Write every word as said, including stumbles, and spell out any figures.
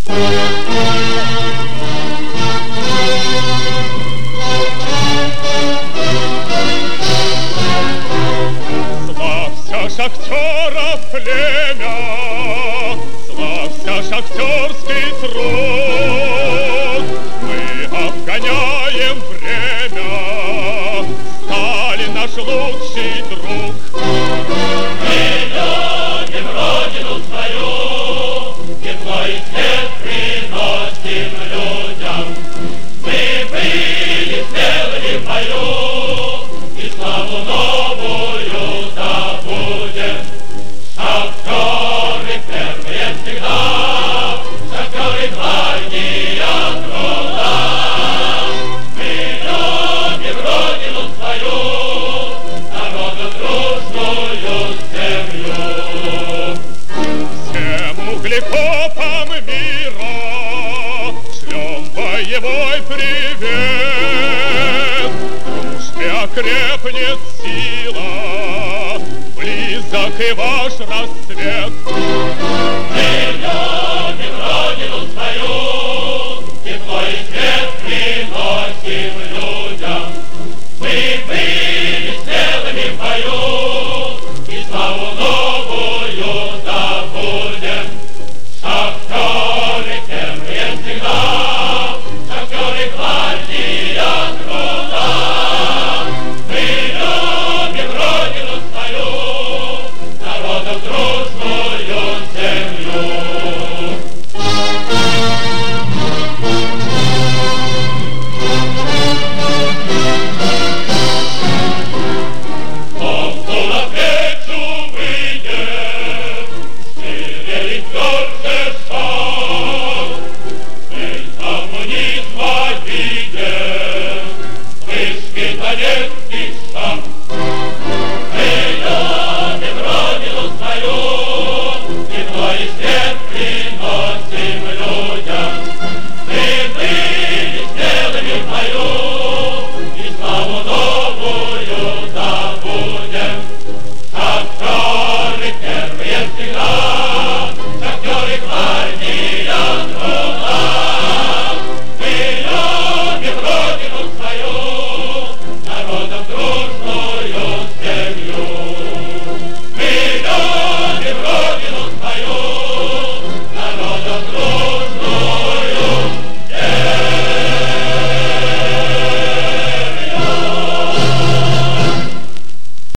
Славься, шахтеров племя, славься, шахтерский труд. Мы обгоняем время, Сталин наш лучший друг. Мы любим родину свою, тепло и свет приносим людям. Мы были смелыми в бою, и славу новую добудем. Шахтеры первые всегда, шахтеры гвардия труда. Мы любим родину свою, народу дружную семью. Всем углекопам мира шлем боевой привет. В дружбе окрепнет сила, близок и ваш рассвет. Мы